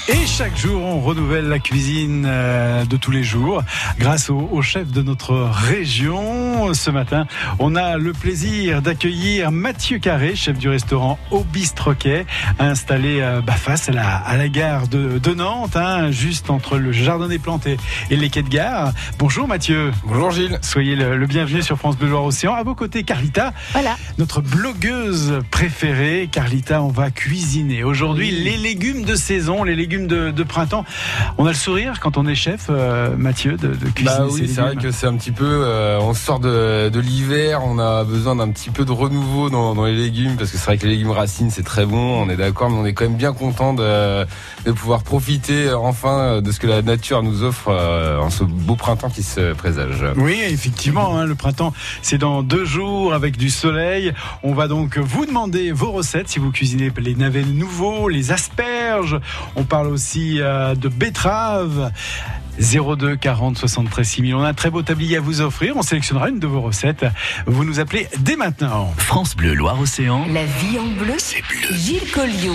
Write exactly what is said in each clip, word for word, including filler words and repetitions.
Et chaque jour, on renouvelle la cuisine de tous les jours grâce au, au chef de notre région. Ce matin, on a le plaisir d'accueillir Mathieu Carré, chef du restaurant Au Bistroquet, installé bah, face à la, à la gare de, de Nantes, hein, juste entre le Jardin des Plantes et, et les quais de gare. Bonjour Mathieu. Bonjour Gilles. Soyez le, le bienvenu sur France Bleu Loire-Océan. À vos côtés, Carlita, voilà. Notre blogueuse préférée. Carlita, on va cuisiner aujourd'hui les légumes de saison, les légumes De, de printemps. On a le sourire quand on est chef, euh, Mathieu, de, de cuisiner. Bah oui, c'est vrai que c'est un petit peu. Euh, on sort de, de l'hiver, on a besoin d'un petit peu de renouveau dans, dans les légumes, parce que c'est vrai que les légumes racines c'est très bon, on est d'accord, mais on est quand même bien content de, de pouvoir profiter enfin de ce que la nature nous offre euh, en ce beau printemps qui se présage. Oui, effectivement, hein, le printemps c'est dans deux jours avec du soleil. On va donc vous demander vos recettes si vous cuisinez les navets nouveaux, les asperges. On parle aussi euh, de betteraves. zéro deux quarante soixante-treize six mille. On a un très beau tablier à vous offrir. On sélectionnera une de vos recettes. Vous nous appelez dès maintenant. France Bleu Loire-Océan. La vie en bleu, c'est bleu. Gilles Colliot.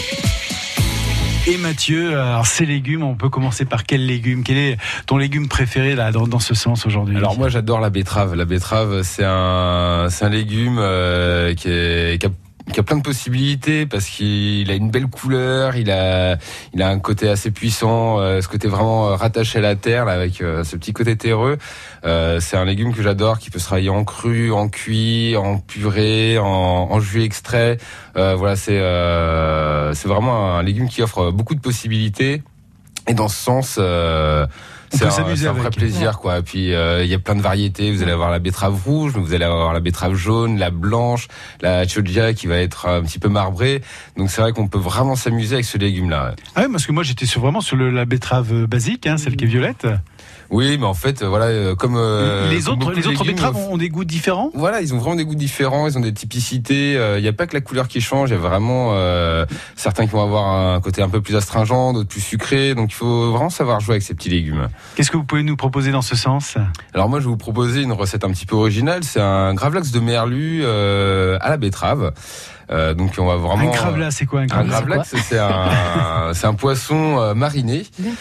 Et Mathieu, alors ces légumes, on peut commencer par quel légume? Quel est ton légume préféré là, dans, dans ce sens aujourd'hui? Alors moi j'adore la betterave. La betterave c'est un, c'est un légume euh, qui, est, qui a qui a plein de possibilités parce qu'il a une belle couleur, il a il a un côté assez puissant, euh, ce côté vraiment rattaché à la terre là, avec euh, ce petit côté terreux. Euh, c'est un légume que j'adore, qui peut se travailler en cru, en cuit, en purée, en, en jus extrait. Euh, voilà, c'est euh, c'est vraiment un légume qui offre beaucoup de possibilités. Et dans ce sens, euh, c'est un, c'est un vrai plaisir, quoi. Et puis il euh, y a plein de variétés. Vous allez avoir la betterave rouge, vous allez avoir la betterave jaune, la blanche, la chogia qui va être un petit peu marbrée. Donc c'est vrai qu'on peut vraiment s'amuser avec ce légume-là. Ah oui, parce que moi j'étais sur, vraiment sur le, la betterave basique, hein, celle qui est violette. Oui, mais en fait, voilà, comme euh, les comme autres, les autres légumes, betteraves ont des goûts différents. Voilà, ils ont vraiment des goûts différents, ils ont des typicités. Il euh, n'y a pas que la couleur qui change. Il y a vraiment euh, certains qui vont avoir un côté un peu plus astringent, d'autres plus sucré. Donc il faut vraiment savoir jouer avec ces petits légumes. Qu'est-ce que vous pouvez nous proposer dans ce sens? Alors moi, je vais vous proposer une recette un petit peu originale. C'est un gravlax de merlu euh, à la betterave. Euh, donc on va vraiment. Un gravlax, c'est quoi un gravlax? Un gravlax, c'est, c'est un, c'est un poisson euh, mariné.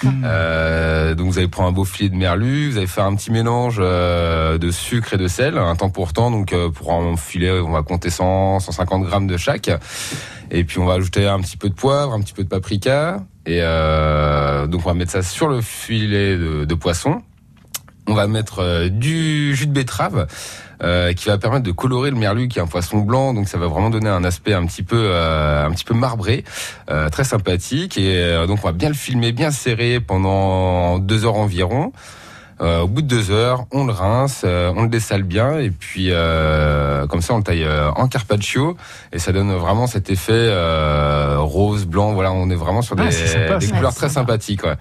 Euh, donc vous allez prendre un beau filet de merlu, vous allez faire un petit mélange euh, de sucre et de sel, un temps pour temps. Donc euh, pour un filet, on va compter cent, cent cinquante grammes de chaque. Et puis on va ajouter un petit peu de poivre, un petit peu de paprika. Et euh, donc on va mettre ça sur le filet de, de poisson. On va mettre euh, du jus de betterave euh, qui va permettre de colorer le merlu, qui est un poisson blanc, donc ça va vraiment donner un aspect un petit peu euh, un petit peu marbré, euh, très sympathique. Et euh, donc on va bien le filmer, bien serré pendant deux heures environ. Euh, au bout de deux heures, on le rince, euh, on le dessale bien, et puis euh, comme ça on le taille euh, en carpaccio, et ça donne vraiment cet effet euh, rose, blanc. Voilà, on est vraiment sur des, ah, sympa, des couleurs très sympa. sympathiques. Ouais.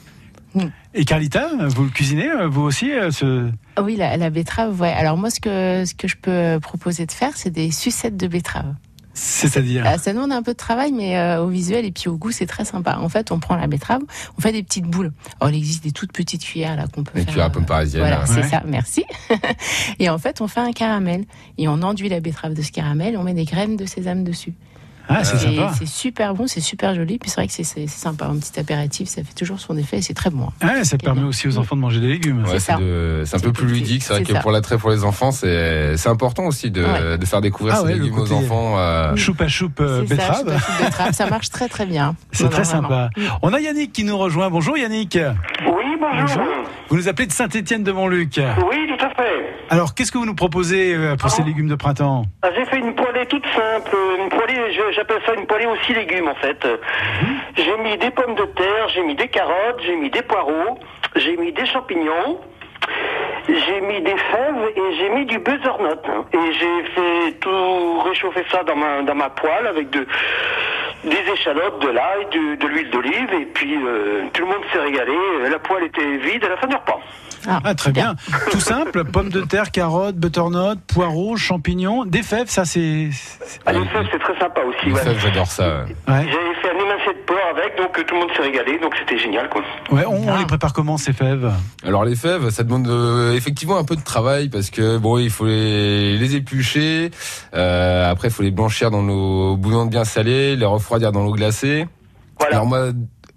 Et Carlita, vous le cuisinez, vous aussi ce... Oui, la, la betterave, ouais. Alors moi, ce que, ce que je peux proposer de faire, c'est des sucettes de betterave. C'est-à-dire Ça, ça demande un peu de travail, mais euh, au visuel et puis au goût, c'est très sympa. En fait, on prend la betterave, on fait des petites boules. Alors, il existe des toutes petites cuillères là qu'on peut des faire. cuillères à pomme parisienne. Voilà, ouais. c'est ça, merci. Et en fait, on fait un caramel. Et on enduit la betterave de ce caramel, on met des graines de sésame dessus. Ah, c'est et sympa. C'est super bon, c'est super joli. Puis c'est vrai que c'est, c'est, c'est sympa, un petit apéritif, ça fait toujours son effet et c'est très bon. Ah, ça permet bien. aussi aux enfants de manger des légumes. Ouais, c'est, c'est, de, c'est un c'est peu plus ludique. C'est, c'est vrai que ça. Pour l'attrait pour les enfants, c'est, c'est important aussi de, ouais. de faire découvrir ah, ces ouais, légumes aux enfants. Euh... Choupe à choupe euh, betterave. Ça, choupe à choupe betterave, ça marche très très bien. C'est non, très non, sympa. Vraiment. On a Yannick qui nous rejoint. Bonjour Yannick. Oui, bonjour. bonjour. Vous nous appelez de Saint-Étienne-de-Montluc. Oui, tout à fait. Alors, qu'est-ce que vous nous proposez pour ah. ces légumes de printemps? ah, J'ai fait une poêlée toute simple. Une poêlée, je, j'appelle ça une poêlée aux six légumes en fait. Mmh. J'ai mis des pommes de terre, j'ai mis des carottes, j'ai mis des poireaux, j'ai mis des champignons, j'ai mis des fèves et j'ai mis du butternut. Et j'ai fait tout réchauffer ça dans ma, dans ma poêle avec de, des échalotes, de l'ail, de, de l'huile d'olive. Et puis euh, tout le monde s'est régalé. La poêle était vide à la fin du repas. Ah, ah, très bien. Tout simple, pommes de terre, carottes, butternut, poireaux, champignons, des fèves, ça c'est... c'est... Ah, les fèves c'est très sympa aussi. Les ouais. fèves, j'adore ça. Ouais. J'avais fait un émincé de porc avec, donc tout le monde s'est régalé, donc c'était génial quoi. Ouais, on, on les prépare comment ces fèves? Alors les fèves, ça demande euh, effectivement un peu de travail parce que bon, il faut les, les éplucher, euh, après il faut les blanchir dans l'eau bouillante bien salée, les refroidir dans l'eau glacée. Voilà. Alors moi...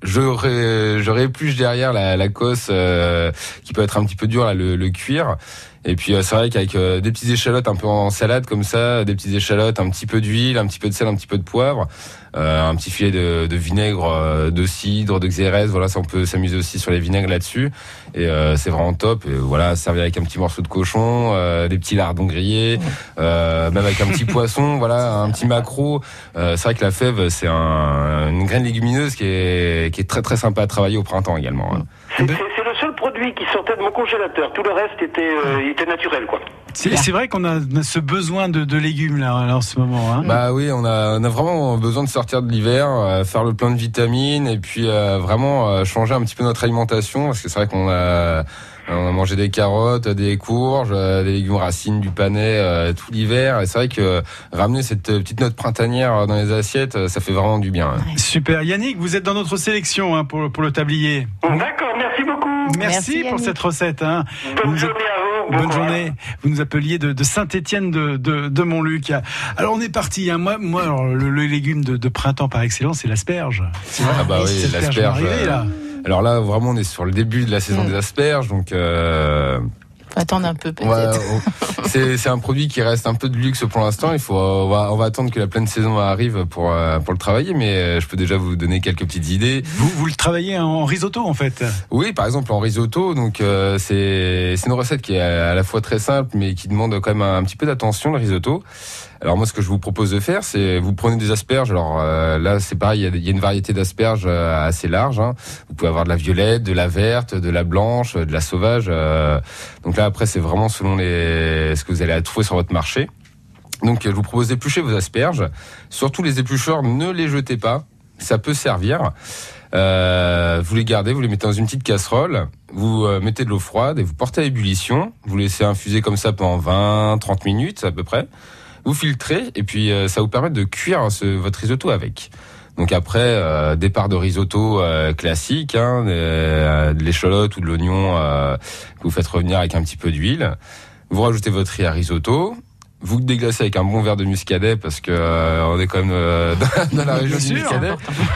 j'aurais, j'aurais épluché derrière la, la cosse euh, qui peut être un petit peu dure, là, le, le cuir. Et puis euh, c'est vrai qu'avec euh, des petites échalotes un peu en salade comme ça, des petites échalotes, un petit peu d'huile, un petit peu de sel, un petit peu de poivre, euh, un petit filet de, de vinaigre, euh, de cidre, de xérès, voilà, ça on peut s'amuser aussi sur les vinaigres là-dessus. Et euh, c'est vraiment top. Et voilà, servi avec un petit morceau de cochon, euh, des petits lardons grillés, euh, même avec un petit poisson, voilà, un petit maquereau. Euh, c'est vrai que la fève, c'est un, une graine légumineuse qui est, qui est très très sympa à travailler au printemps également. Hein. C'est, c'est, c'est le seul produit qui sortait de mon congélateur. Tout le reste était, euh, était naturel, quoi. C'est, c'est vrai qu'on a, on a ce besoin de, de légumes là, là en ce moment. Hein. Bah oui, on a, on a vraiment besoin de sortir de l'hiver, euh, faire le plein de vitamines et puis euh, vraiment euh, changer un petit peu notre alimentation parce que c'est vrai qu'on a, on a mangé des carottes, des courges, euh, des légumes racines, du panais euh, tout l'hiver. Et c'est vrai que ramener cette petite note printanière dans les assiettes, ça fait vraiment du bien. Hein. Super. Yannick, vous êtes dans notre sélection hein, pour, pour le tablier. D'accord, merci beaucoup. Merci, Merci pour cette recette. Hein. Bonne journée à vous. Bonne bon journée. Vous nous appeliez de, de Saint-Étienne de, de, de Montluc. Alors on est parti. Hein. Moi, moi alors, le, le légume de, de printemps par excellence, c'est l'asperge. C'est ah bah oui, l'asperge. Arriver, là. Alors là, vraiment, on est sur le début de la saison mmh. des asperges, donc. Euh... Faut attendre un peu peut-être. Ouais, on, c'est, c'est un produit qui reste un peu de luxe pour l'instant. Il faut, on va, on va attendre que la pleine saison arrive pour pour le travailler, mais je peux déjà vous donner quelques petites idées. Vous vous le travaillez en risotto en fait. Oui, par exemple en risotto. Donc euh, c'est c'est une recette qui est à la fois très simple, mais qui demande quand même un, un petit peu d'attention, le risotto. Alors moi, ce que je vous propose de faire, c'est vous prenez des asperges. Alors euh, là, c'est pareil, il y, y a une variété d'asperges euh, assez large. Hein. Vous pouvez avoir de la violette, de la verte, de la blanche, de la sauvage. Euh, donc là, après, c'est vraiment selon les ce que vous allez trouver sur votre marché. Donc, je vous propose d'éplucher vos asperges. Surtout les éplucheurs, ne les jetez pas. Ça peut servir. Euh, vous les gardez, vous les mettez dans une petite casserole. Vous euh, mettez de l'eau froide et vous portez à ébullition. Vous laissez infuser comme ça pendant vingt à trente minutes à peu près. Vous filtrez et puis euh, ça vous permet de cuire ce, votre risotto avec. Donc après, euh, départ de risotto euh, classique, hein, euh, de l'échalote ou de l'oignon euh, que vous faites revenir avec un petit peu d'huile. Vous rajoutez votre riz à risotto. Vous le déglacez avec un bon verre de muscadet parce que euh, on est quand même euh, dans, dans la région du muscadet.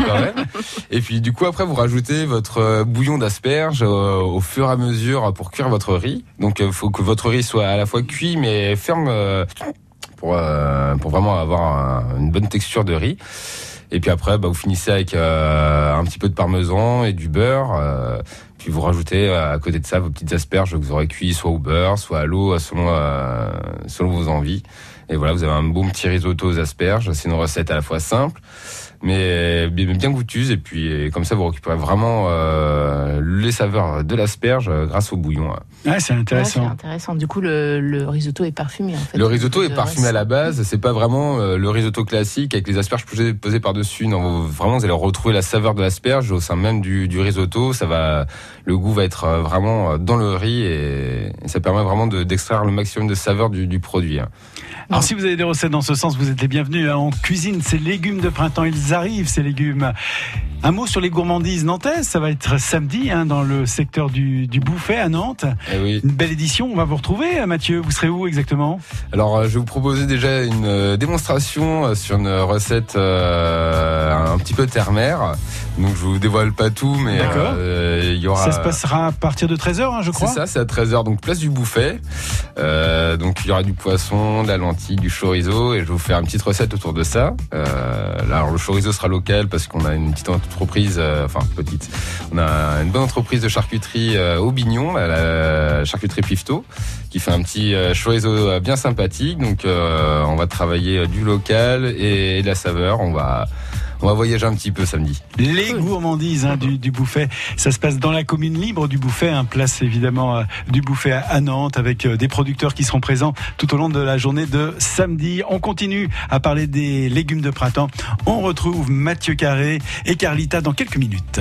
Et puis du coup après vous rajoutez votre euh, bouillon d'asperges euh, au fur et à mesure pour cuire votre riz. Donc il euh, faut que votre riz soit à la fois cuit mais ferme. Euh, Pour, euh, pour vraiment avoir un, une bonne texture de riz. Et puis après, bah, vous finissez avec euh, un petit peu de parmesan et du beurre. Euh, puis vous rajoutez euh, à côté de ça vos petites asperges que vous aurez cuit soit au beurre, soit à l'eau, selon, euh, selon vos envies. Et voilà, vous avez un bon petit risotto aux asperges. C'est une recette à la fois simple, mais bien, bien goûteuse. Et puis comme ça, vous récupérez vraiment euh, les saveurs de l'asperge grâce au bouillon. Ouais, c'est intéressant. Ouais, c'est intéressant. Du coup, le, le risotto est parfumé en fait. Le risotto est parfumé à la base. C'est pas vraiment euh, le risotto classique avec les asperges posées, posées par-dessus. Non, vous, vraiment, vous allez retrouver la saveur de l'asperge au sein même du, du risotto. Ça va, le goût va être vraiment dans le riz et, et ça permet vraiment de, d'extraire le maximum de saveur du, du produit. Hein. Alors, si vous avez des recettes dans ce sens, vous êtes les bienvenus. Hein. On cuisine ces légumes de printemps. Ils arrivent, ces légumes. Un mot sur les gourmandises nantaises. Ça va être samedi hein, dans le secteur du, du Bouffet à Nantes. Eh oui. Une belle édition. On va vous retrouver, Mathieu. Vous serez où exactement ? Alors, je vais vous proposer déjà une euh, démonstration sur une recette euh, un petit peu terre-mer. Donc, je vous dévoile pas tout, mais euh, il y aura. Ça se passera à partir de treize heures, hein, je crois. C'est ça, c'est à treize heures. Donc, place du Bouffet. Euh, donc, il y aura du poisson, de la lentille, du chorizo, et je vais vous faire une petite recette autour de ça. Euh, là, alors, le chorizo sera local parce qu'on a une petite entreprise, euh, enfin petite. On a une bonne entreprise de charcuterie euh, au Bignon, la, la charcuterie Pifto, qui fait un petit euh, chorizo bien sympathique. Donc, euh, on va travailler du local et, et de la saveur. On va On va voyager un petit peu samedi. Les gourmandises hein, du, du Bouffet, ça se passe dans la commune libre du Bouffet, hein, place évidemment euh, du Bouffet à, à Nantes, avec euh, des producteurs qui seront présents tout au long de la journée de samedi. On continue à parler des légumes de printemps. On retrouve Mathieu Carré et Carlita dans quelques minutes.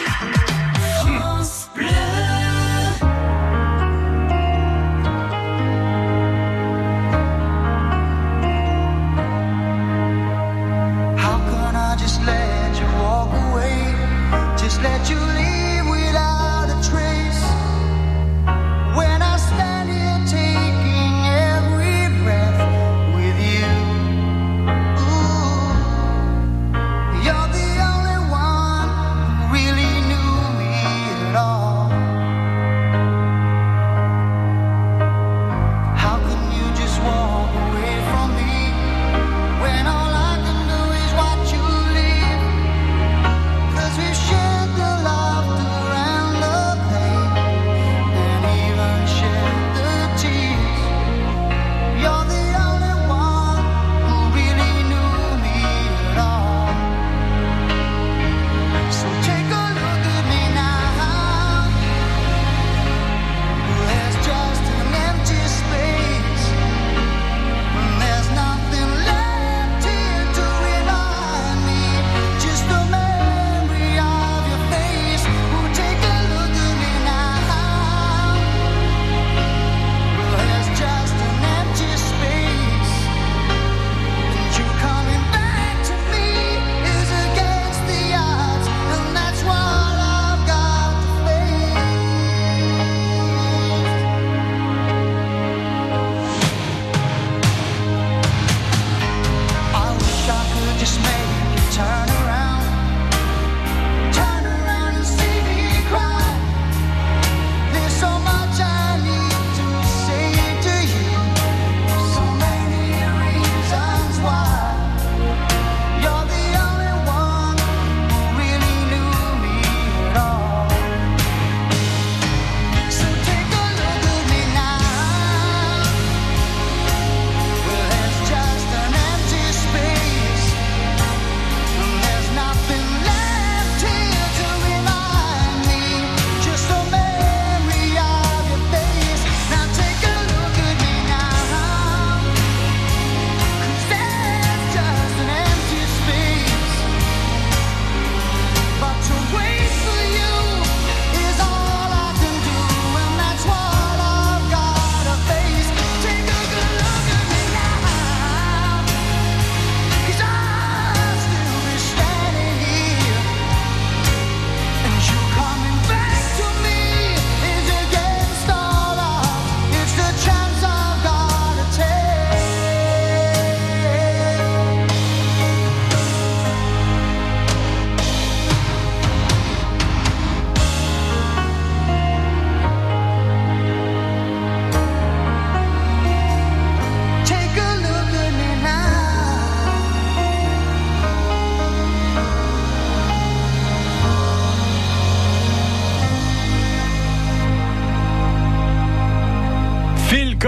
France Bleu. Let you leave without a trace. When I stand here taking every breath with you, ooh, you're the only one who really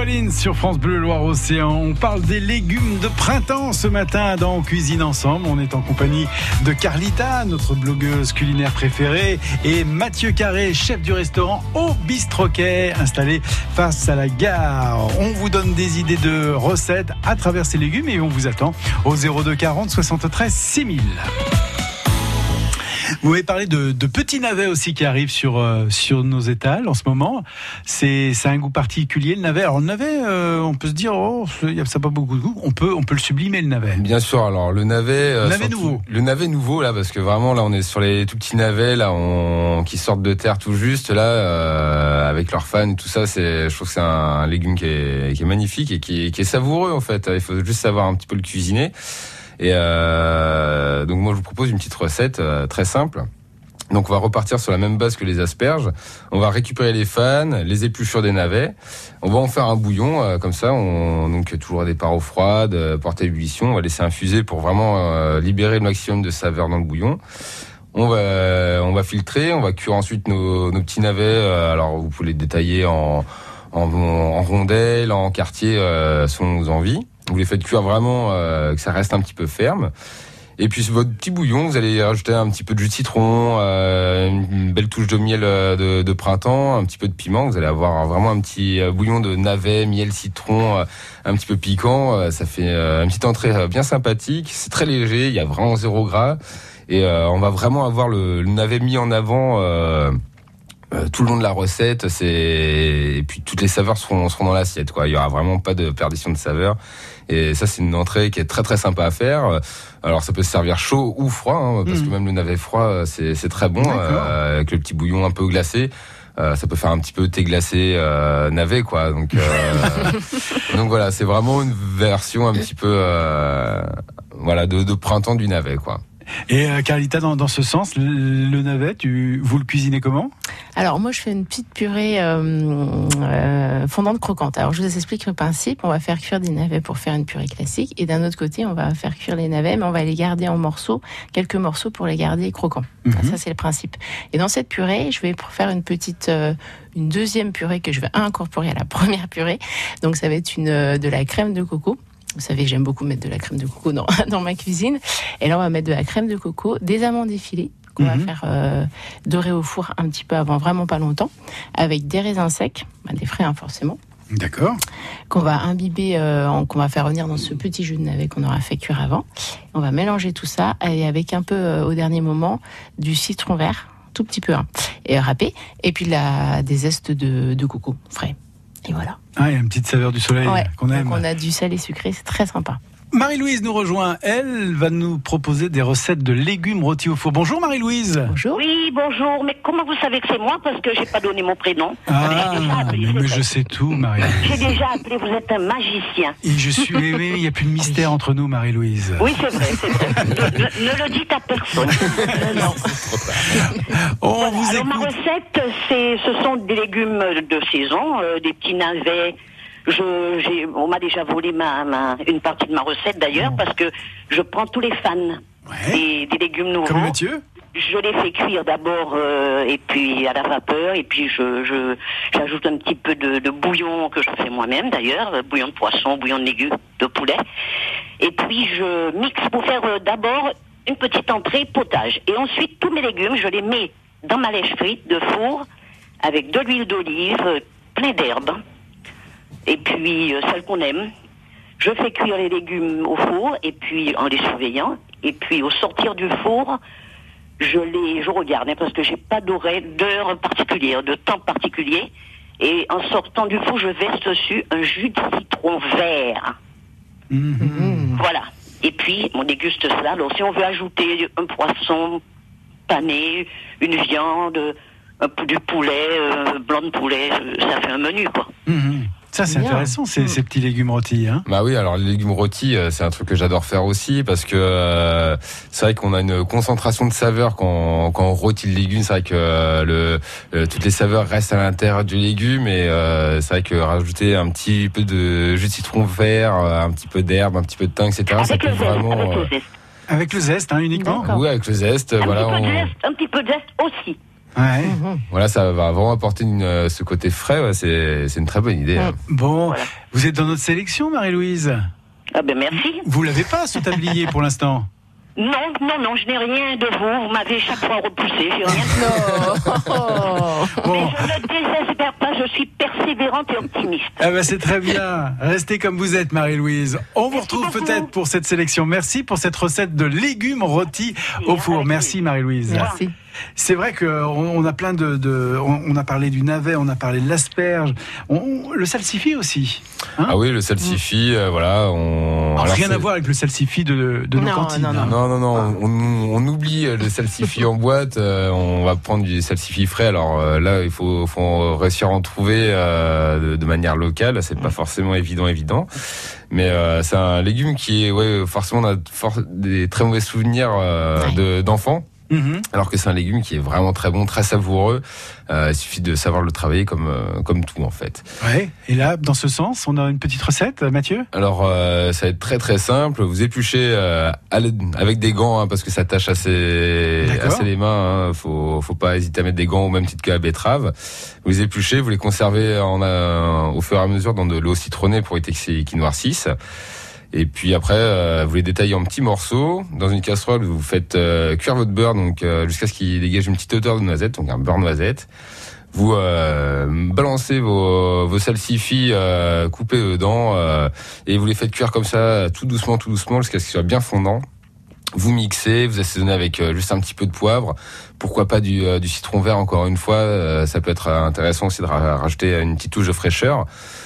Collins sur France Bleu Loire-Océan. On parle des légumes de printemps ce matin dans Cuisine Ensemble. On est en compagnie de Carlita, notre blogueuse culinaire préférée, et Mathieu Carré, chef du restaurant Au Bistroquet, installé face à la gare. On vous donne des idées de recettes à travers ces légumes et on vous attend au zéro deux quarante soixante-treize six mille. Vous m'avez parlé de, de petits navets aussi qui arrivent sur, euh, sur nos étals en ce moment. C'est, c'est un goût particulier, le navet. Alors le navet, euh, on peut se dire, oh, ça n'a pas beaucoup de goût. On peut, on peut le sublimer, le navet. Bien sûr, alors le navet... Euh, le navet nouveau. Le navet nouveau, là, parce que vraiment, là, on est sur les tout petits navets, là, on, qui sortent de terre tout juste, là, euh, avec leurs fans et tout ça. C'est, je trouve que c'est un, un légume qui est, qui est magnifique et qui est, qui est savoureux, en fait. Il faut juste savoir un petit peu le cuisiner. Et euh, donc moi je vous propose une petite recette euh, très simple. Donc on va repartir sur la même base que les asperges. On va récupérer les fanes, les épluchures des navets. On va en faire un bouillon euh, comme ça. On, donc toujours des parois froides, euh, portée à ébullition. On va laisser infuser pour vraiment euh, libérer le maximum de saveur dans le bouillon. On va on va filtrer. On va cuire ensuite nos, nos petits navets. Euh, alors vous pouvez les détailler en en, en rondelles, en quartiers euh, selon vos envies. Vous les faites cuire vraiment, euh, que ça reste un petit peu ferme. Et puis votre petit bouillon, vous allez rajouter un petit peu de jus de citron, euh, une belle touche de miel de, de printemps, un petit peu de piment. Vous allez avoir vraiment un petit bouillon de navet, miel, citron, un petit peu piquant. Ça fait une petite entrée bien sympathique. C'est très léger, il y a vraiment zéro gras. Et euh, on va vraiment avoir le, le navet mis en avant euh, Euh, tout le long de la recette, c'est et puis toutes les saveurs seront seront dans l'assiette, quoi. Il y aura vraiment pas de perdition de saveur. Et ça, c'est une entrée qui est très très sympa à faire. Alors ça peut se servir chaud ou froid, hein, parce mmh. que même le navet froid, c'est c'est très bon euh, avec le petit bouillon un peu glacé. Euh, ça peut faire un petit peu thé glacé euh, navet, quoi. Donc euh, donc voilà, c'est vraiment une version un petit peu euh, voilà de, de printemps du navet, quoi. Et euh, Carlita, dans, dans ce sens, le, le navet, tu, vous le cuisinez comment ? Alors moi, je fais une petite purée euh, euh, fondante croquante. Alors je vous explique le principe. On va faire cuire des navets pour faire une purée classique, et d'un autre côté, on va faire cuire les navets, mais on va les garder en morceaux, quelques morceaux pour les garder croquants. Mm-hmm. Ça, c'est le principe. Et dans cette purée, je vais faire une petite, euh, une deuxième purée que je vais incorporer à la première purée. Donc ça va être une euh, de la crème de coco. Vous savez que j'aime beaucoup mettre de la crème de coco dans, dans ma cuisine. Et là, on va mettre de la crème de coco, des amandes effilées qu'on mmh. va faire euh, dorer au four un petit peu avant, vraiment pas longtemps, avec des raisins secs, bah, des frais hein, forcément. D'accord. Qu'on va imbiber, euh, en, qu'on va faire revenir dans ce petit jus de navet qu'on aura fait cuire avant. On va mélanger tout ça et avec un peu, euh, au dernier moment, du citron vert, tout petit peu, hein, et râpé, et puis la, des zestes de, de coco frais. Et voilà. Ah, il y a une petite saveur du soleil ouais, qu'on aime. On a du salé sucré, c'est très sympa. Marie-Louise nous rejoint. Elle va nous proposer des recettes de légumes rôtis au four. Bonjour Marie-Louise. Bonjour. Oui, bonjour. Mais comment vous savez que c'est moi ? Parce que j'ai pas donné mon prénom. Ah, appelé, mais, mais je sais tout, Marie-Louise. J'ai déjà appelé, vous êtes un magicien. Et je suis, oui, oui, il n'y a plus de mystère entre nous, Marie-Louise. Oui, c'est vrai, c'est vrai. ne, ne le dites à personne. Non. On voilà. vous Alors, écoute. ma recette, c'est, ce sont des légumes de saison, euh, des petits navets. Je, j'ai, on m'a déjà volé ma, ma, une partie de ma recette d'ailleurs, parce que je prends tous les fans ouais. des, des légumes nouveaux. Comme Mathieu ? Je les fais cuire d'abord euh, et puis à la vapeur, et puis je, je j'ajoute un petit peu de, de bouillon que je fais moi-même d'ailleurs, bouillon de poisson, bouillon de légumes, de poulet. Et puis je mixe pour faire euh, d'abord une petite entrée potage. Et ensuite tous mes légumes, je les mets dans ma lèche frite de four avec de l'huile d'olive, euh, plein d'herbes. Et puis, euh, celle qu'on aime, je fais cuire les légumes au four, et puis en les surveillant. Et puis, au sortir du four, je les, je regarde, hein, parce que j'ai pas d'heure particulière, de temps particulier. Et en sortant du four, je verse dessus un jus de citron vert. Mmh. Voilà. Et puis, on déguste cela. Alors, si on veut ajouter un poisson pané, une viande, un, du poulet, euh, blanc de poulet, ça fait un menu, quoi. Mmh. Ça, c'est bien. Intéressant, ces, mmh. ces petits légumes rôtis. Hein. Bah oui, alors les légumes rôtis, c'est un truc que j'adore faire aussi, parce que euh, c'est vrai qu'on a une concentration de saveurs quand, quand on rôtit le légume. C'est vrai que euh, le, euh, toutes les saveurs restent à l'intérieur du légume, et euh, c'est vrai que rajouter un petit peu de jus de citron vert, un petit peu d'herbe, un petit peu de thym, et cetera. Avec ça peut le vraiment. Avec euh... le zeste. Avec le zeste, hein, uniquement. D'accord. Oui, avec le zeste. Un voilà. petit peu On... de zeste, un petit peu de zeste aussi. Ouais. Mmh. Voilà, ça va vraiment apporter une, ce côté frais. Ouais, c'est, c'est une très bonne idée. Mmh. Hein. Bon, Voilà. vous êtes dans notre sélection, Marie-Louise. Ah ben merci. Vous l'avez pas, ce tablier, pour l'instant. Non, non, non, je n'ai rien de vous. Vous m'avez chaque fois repoussé. J'ai rien de Non. Bon. Mais je ne désespère pas, je suis persévérante et optimiste. Ah bah c'est très bien. Restez comme vous êtes, Marie-Louise. On vous Merci retrouve beaucoup. peut-être pour cette sélection. Merci pour cette recette de légumes rôtis au four. Merci, Marie-Louise. Merci. C'est vrai qu'on on a plein de, de on, on a parlé du navet, on a parlé de l'asperge, on, le salsifis aussi. Hein Ah oui, le salsifis, euh, voilà. On... Alors, alors, rien c'est- à voir avec le salsifis de, de nos Non, cantines. non, non. hein. Non, non, non, on, on oublie le salsifis en boîte, euh, on va prendre du salsifis frais. Alors euh, là, il faut, faut réussir à en trouver euh, de, de manière locale, c'est pas forcément évident, évident. Mais euh, c'est un légume qui est, ouais, forcément, on a for- des très mauvais souvenirs euh, Ouais. de, d'enfants. Mhm. Alors que c'est un légume qui est vraiment très bon, très savoureux. Euh, il suffit de savoir le travailler comme euh, comme tout en fait. Ouais. Et là, dans ce sens, on a une petite recette, Mathieu. Alors euh, ça va être très très simple. Vous épluchez euh, à l'aide- avec des gants hein, parce que ça tâche assez D'accord. assez les mains. Hein. Faut faut pas hésiter à mettre des gants au même titre que la betterave. Vous les épluchez, vous les conservez en euh, au fur et à mesure dans de l'eau citronnée pour éviter qu'ils qu'ils noircissent. Et puis après, euh, vous les détaillez en petits morceaux. Dans une casserole, vous faites euh, cuire votre beurre donc euh, jusqu'à ce qu'il dégage une petite odeur de noisette, donc un beurre noisette. Vous euh, balancez vos, vos salsifis euh, coupés dedans euh, et vous les faites cuire comme ça, tout doucement, tout doucement, jusqu'à ce qu'ils soient bien fondants. Vous mixez, vous assaisonnez avec euh, juste un petit peu de poivre. Pourquoi pas du, euh, du citron vert encore une fois. Euh, ça peut être intéressant aussi de ra- rajouter une petite touche de fraîcheur.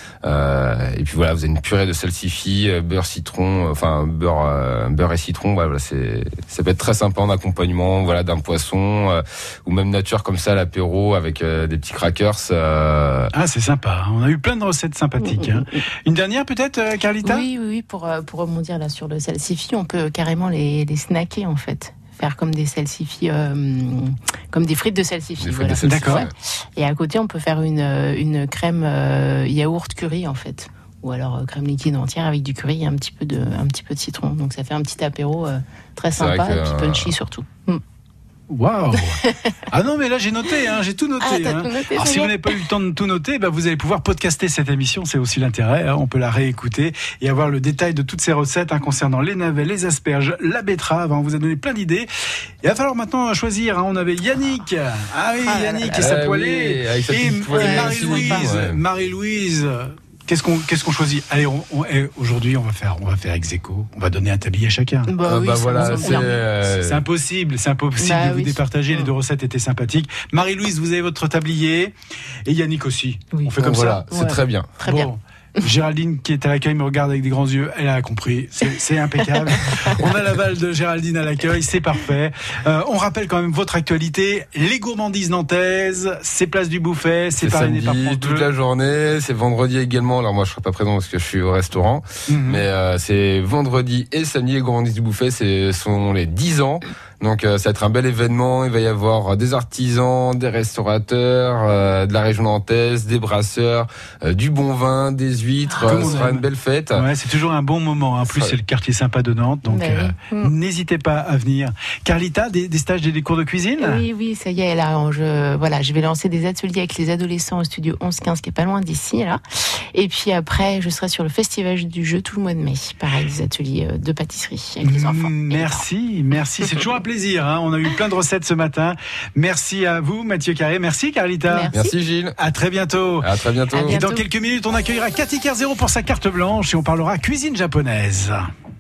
Euh, et puis voilà, vous avez une purée de salsifis, euh, beurre, citron, euh, enfin beurre, euh, beurre et citron. Voilà, c'est, ça peut être très sympa en accompagnement, voilà, d'un poisson euh, ou même nature comme ça à l'apéro avec euh, des petits crackers. Euh, Ah, c'est sympa. On a eu plein de recettes sympathiques. hein. Une dernière peut-être, euh, Carlita. Oui, oui, oui, pour, euh, pour rebondir là sur le salsifis, on peut carrément les, les snacker en fait. Faire comme des salsifis, euh, comme des frites de salsifis. des frites voilà. de salsifis. D'accord. Ouais. Et à côté, on peut faire une, euh, une crème euh, yaourt curry en fait. Ou alors euh, crème liquide entière avec du curry et un petit peu de, un petit peu de citron. Donc ça fait un petit apéro euh, très C'est vrai sympa que, et puis euh, punchy surtout. Mm. Waouh. Ah non, mais là j'ai noté, hein, j'ai tout noté. Ah, t'as hein. tout noté, Alors ça si y vous est. n'avez pas eu le temps de tout noter, bah, vous allez pouvoir podcaster cette émission, c'est aussi l'intérêt. hein. On peut la réécouter et avoir le détail de toutes ces recettes hein, concernant les navets, les asperges, la betterave. hein. On vous a donné plein d'idées. Il va falloir maintenant choisir. hein. On avait Yannick. Ah oui, Ah là Yannick là et sa là. poêlée. Ah oui, avec sa et petite poêlée et aussi, Marie-Louise. ouais. Marie-Louise. Qu'est-ce qu'on qu'est-ce qu'on choisit? Allez, on, on- eh, aujourd'hui on va faire on va faire ex aequo. On va donner un tablier à chacun. Bah, Ah oui, bah ça voilà, me c'est, semble bien. euh, C'est impossible, c'est impossible Bah de vous oui. départager. Les Mm. deux recettes étaient sympathiques. Marie-Louise, vous avez votre tablier et Yannick aussi. Oui. On fait bon, comme voilà, ça. c'est Ouais. très bien. Très bien. Bon. Géraldine qui est à l'accueil me regarde avec des grands yeux. Elle a compris. C'est, c'est impeccable. On a l'aval de Géraldine à l'accueil. C'est parfait. Euh, on rappelle quand même votre actualité. Les gourmandises nantaises. C'est place du Bouffet. C'est, C'est parrainé par samedi France toute Bleu. la journée, c'est vendredi également. Alors moi je serai pas présent parce que je suis au restaurant, Mhm. mais euh, c'est vendredi et samedi les gourmandises du Bouffet, c'est sont les dix ans. Donc euh, ça va être un bel événement, il va y avoir des artisans, des restaurateurs euh, de la région nantaise, des brasseurs, euh, du bon vin, des huîtres, Comme euh, on ce sera aime. une belle fête. Ouais, c'est toujours un bon moment. En plus, Ouais. c'est le quartier sympa de Nantes. Donc, Bah euh, oui. Mm. n'hésitez pas à venir. Carlita, des, des stages, des, des cours de cuisine? Oui, oui, ça y est, là, je, voilà, je vais lancer des ateliers avec les adolescents au studio onze quinze, qui est pas loin d'ici, là. Et puis après, je serai sur le festival du jeu tout le mois de mai. Pareil, des ateliers euh, de pâtisserie avec les enfants. Mm, et les Merci, merci. C'est toujours un plaisir. hein. On a eu plein de recettes ce matin. Merci à vous, Mathieu Carré. Merci, Carlita. Merci. Merci Gilles. À très bientôt. À très bientôt. À Et bientôt. dans quelques minutes, on accueillera Cathy Kerzero pour sa carte blanche et on parlera cuisine japonaise.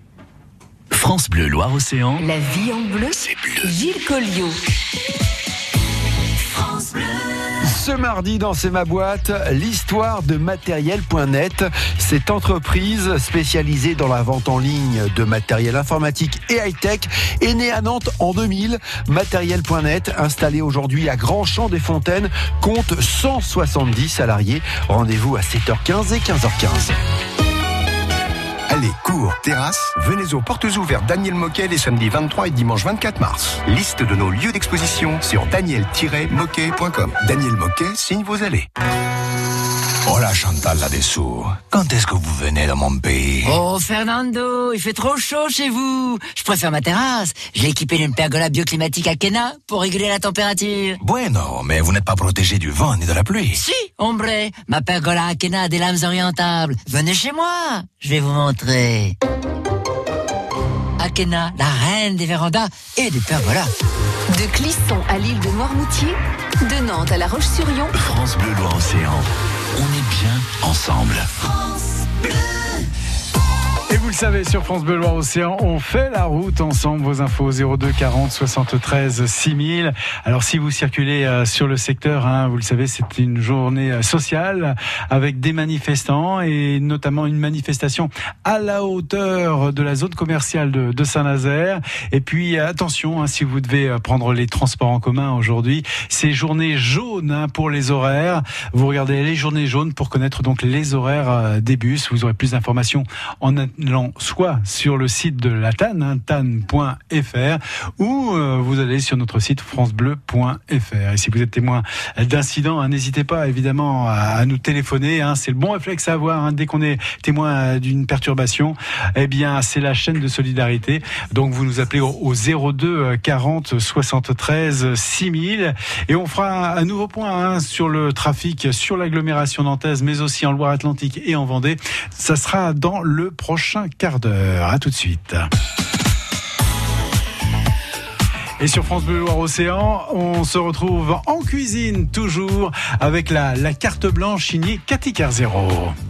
France Bleu Loire-Océan. La vie en bleu, C'est bleu. Gilles Colliot. Ce mardi dans C'est ma boîte, l'histoire de matériel point net. Cette entreprise spécialisée dans la vente en ligne de matériel informatique et high-tech est née à Nantes en deux mille. matériel point net, installé aujourd'hui à Grand-Champ-des-Fontaines, compte cent soixante-dix salariés. Rendez-vous à sept heures quinze et quinze heures quinze. Allez, cours, terrasse, venez aux portes ouvertes Daniel Moquet les samedis vingt-trois et dimanche vingt-quatre mars. Liste de nos lieux d'exposition sur daniel tiret moquet point com. Daniel Moquet signe vos allées. Hola Chantal là-dessous. Quand est-ce que vous venez dans mon pays? Oh Fernando, il fait trop chaud chez vous. Je préfère ma terrasse. J'ai équipé d'une pergola bioclimatique Akena pour réguler la température. Bueno, mais vous n'êtes pas protégé du vent ni de la pluie. Si, hombre, ma pergola Akena a des lames orientables. Venez chez moi, je vais vous montrer. Akena, la reine des vérandas et des pergolas. De Clisson à l'île de Noirmoutier, de Nantes à La Roche-sur-Yon. France Bleu Loire-Océan. On est bien ensemble. France Bleu. Et vous le savez, sur France Bleu Loire-Océan, on fait la route ensemble. Vos infos zéro deux quarante soixante-treize six mille. Alors si vous circulez euh, sur le secteur, hein, vous le savez, c'est une journée euh, sociale avec des manifestants et notamment une manifestation à la hauteur de la zone commerciale de, de Saint-Nazaire. Et puis attention, hein, si vous devez euh, prendre les transports en commun aujourd'hui, c'est journée jaune hein, pour les horaires. Vous regardez les journées jaunes pour connaître donc les horaires euh, des bus. Vous aurez plus d'informations en soit sur le site de la T A N, hein, tan point f r, ou euh, vous allez sur notre site francebleu point f r. Et si vous êtes témoin d'incidents, hein, n'hésitez pas évidemment à, à nous téléphoner. Hein, c'est le bon réflexe à avoir hein, dès qu'on est témoin d'une perturbation. Eh bien, c'est la chaîne de solidarité. Donc, vous nous appelez au, au zéro deux quarante soixante-treize six mille et on fera un nouveau point hein, sur le trafic sur l'agglomération nantaise, mais aussi en Loire-Atlantique et en Vendée. Ça sera dans le prochain quart d'heure. À tout de suite. Et sur France Bleu Loire-Océan, on se retrouve en cuisine toujours avec la, la carte blanche signée Cathy Carzero.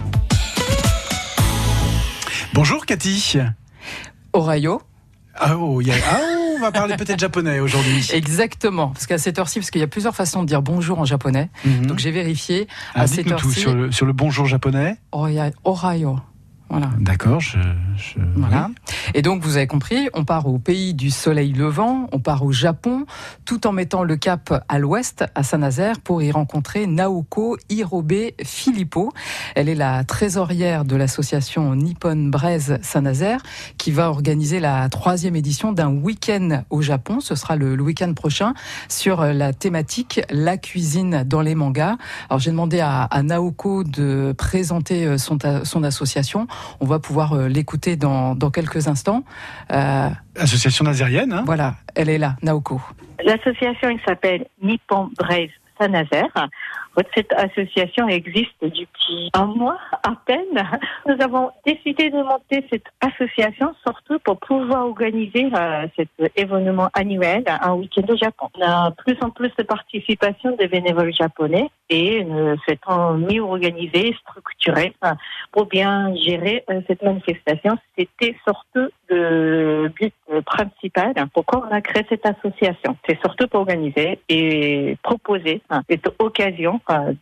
Bonjour Cathy. Ohio. Ah, oh, y a... ah, on va parler peut-être japonais aujourd'hui. Exactement, parce qu'à cette heure-ci, parce qu'il y a plusieurs façons de dire bonjour en japonais, mm-hmm. donc j'ai vérifié. Ah, à cette heure-ci. Tout sur le, sur le bonjour japonais. Ohio. Voilà. D'accord, je, je... Voilà. Et donc, vous avez compris, on part au pays du soleil levant, on part au Japon, tout en mettant le cap à l'ouest, à Saint-Nazaire, pour y rencontrer Naoko Hirobe Filippo. Elle est la trésorière de l'association Nippon Braise Saint-Nazaire, qui va organiser la troisième édition d'un week-end au Japon. Ce sera le, le week-end prochain, sur la thématique La cuisine dans les mangas. Alors, j'ai demandé à, à Naoko de présenter son, son association. On va pouvoir euh, l'écouter dans, dans quelques instants. Euh, Association nazérienne, hein. Voilà, elle est là, Naoko. L'association, elle s'appelle Nippon Braise Saint-Nazaire. Cette association existe depuis un mois à peine. Nous avons décidé de monter cette association surtout pour pouvoir organiser euh, cet événement annuel, un week-end au Japon. On a plus en plus de participation des bénévoles japonais et nous souhaitons mieux organiser, structurer euh, pour bien gérer euh, cette manifestation. C'était surtout le but principal. Pourquoi on a créé cette association? C'est surtout pour organiser et proposer hein, cette occasion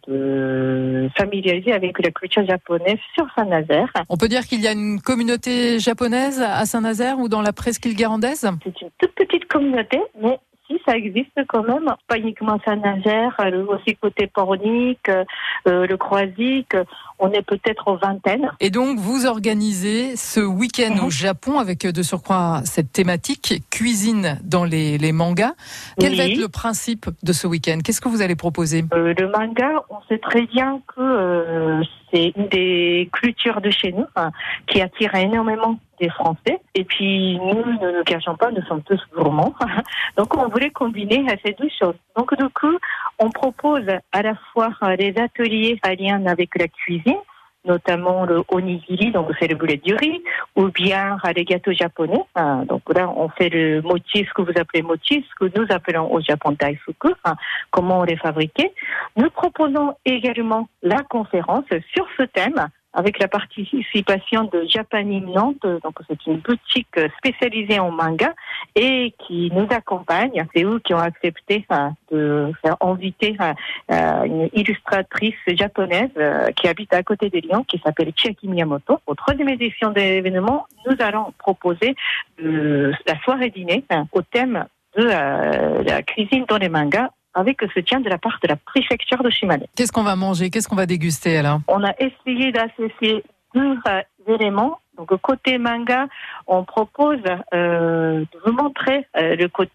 de familiariser avec la culture japonaise sur Saint-Nazaire. On peut dire qu'il y a une communauté japonaise à Saint-Nazaire ou dans la presqu'île guérandaise? C'est une toute petite communauté, mais si ça existe quand même, pas uniquement Saint-Nazaire, aussi côté Pornic, euh, le Croisic, on est peut-être aux vingtaines. Et donc vous organisez ce week-end mmh. au Japon avec de surcroît cette thématique cuisine dans les, les mangas. Quel oui. va être le principe de ce week-end? Qu'est-ce que vous allez proposer? euh, Le manga, on sait très bien que euh, c'est une des cultures de chez nous hein, qui attire énormément des Français. Et puis nous, ne nous cachons pas, nous sommes tous gourmands. Donc on voulait combiner ces deux choses. Donc du coup, on propose à la fois des ateliers en lien avec la cuisine, notamment le onigiri, donc c'est le boulet du riz, ou bien les gâteaux japonais. Donc là, on fait le mochi, ce que vous appelez mochi, ce que nous appelons au Japon daisuku, comment on les fabriquait. Nous proposons également la conférence sur ce thème, avec la participation de Japanim Nantes, donc c'est une boutique spécialisée en manga et qui nous accompagne. C'est eux qui ont accepté hein, de faire inviter hein, une illustratrice japonaise euh, qui habite à côté de Lyon, qui s'appelle Chiaki Miyamoto. Au troisième édition de l'événement, nous allons proposer euh, la soirée dîner hein, au thème de euh, la cuisine dans les mangas, avec le soutien de la part de la préfecture de Shimane. Qu'est-ce qu'on va manger? Qu'est-ce qu'on va déguster alors? On a essayé d'associer deux euh, éléments. Donc côté manga, on propose euh, de vous montrer euh, le côté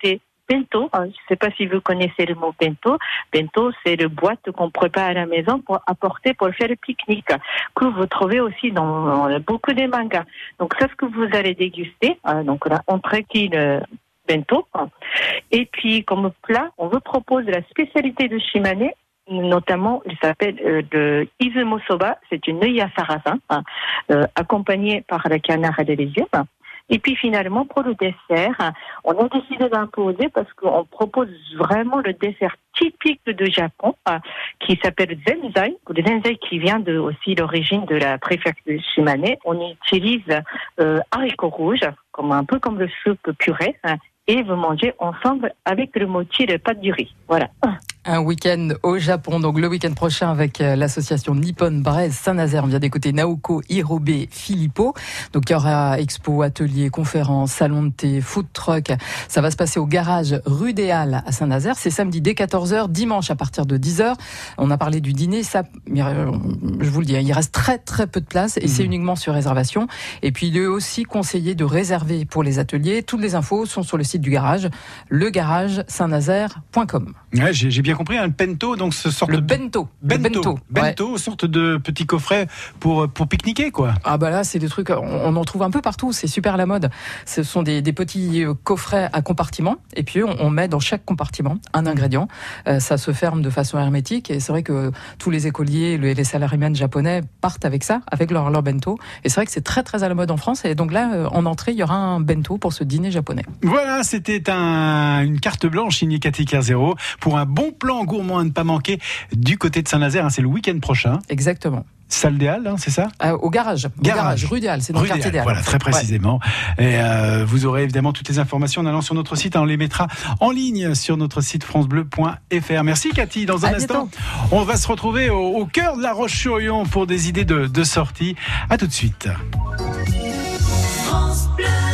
bento. Je ne sais pas si vous connaissez le mot bento. Bento, c'est le boîte qu'on prépare à la maison pour apporter, pour faire le pique-nique, que vous trouvez aussi dans, dans beaucoup de mangas. Donc, c'est ce que vous allez déguster. Hein, donc, là, entrée qui le bento. Et puis, comme plat, on vous propose la spécialité de Shimane, notamment, il s'appelle euh, le Izumo Soba, c'est une œillet à sarrasin, hein, euh, accompagnée par le canard et les légumes. Et puis finalement, pour le dessert, on a décidé d'imposer parce qu'on propose vraiment le dessert typique de Japon, hein, qui s'appelle zenzai, le zenzai qui vient de aussi l'origine de la préfecture de Shimane. On utilise euh, haricots rouges, comme un peu comme le soupe purée, hein, et vous mangez ensemble avec le mochi et le pâte du riz. Voilà. Un week-end au Japon, donc le week-end prochain avec l'association Nippon Braise Saint-Nazaire. On vient d'écouter Naoko Hirobe Filippo. Donc il y aura expo, atelier, conférences, salon de thé, food truck. Ça va se passer au garage rue des Halles à Saint-Nazaire. C'est samedi dès quatorze heures, dimanche à partir de dix heures. On a parlé du dîner. Ça, je vous le dis, il reste très très peu de place et mmh. c'est uniquement sur réservation. Et puis il est aussi conseillé de réserver pour les ateliers. Toutes les infos sont sur le site du garage, le garage saint nazaire point com. Ouais, j'ai, j'ai bien compris, un bento, donc ce sorte le de bento, bento, le bento, bento, ouais. sorte de petit coffret pour pour pique-niquer, quoi. Ah bah là, c'est des trucs, on, on en trouve un peu partout, c'est super à la mode. Ce sont des, des petits coffrets à compartiments, et puis on, on met dans chaque compartiment un ingrédient. Euh, ça se ferme de façon hermétique, et c'est vrai que tous les écoliers, les, les salariés japonais partent avec ça, avec leur, leur bento. Et c'est vrai que c'est très très à la mode en France. Et donc là, en entrée, il y aura un bento pour ce dîner japonais. Voilà, c'était un, une carte blanche signée Cathy Kerzero pour un bon plan gourmand à ne pas manquer du côté de Saint-Nazaire. Hein, c'est le week-end prochain. Exactement. Salle des Halles, hein, c'est ça euh, Au garage, au garage, garage, rue des Halles, c'est dans rue le quartier des Halles. Voilà, très précisément. Ouais. Et euh, vous aurez évidemment toutes les informations en allant sur notre site. Hein, on les mettra en ligne sur notre site francebleu point f r. Merci Cathy. Dans un à instant, bientôt. On va se retrouver au, au cœur de la Roche-sur-Yon pour des idées de, de sortie. À tout de suite. France Bleu.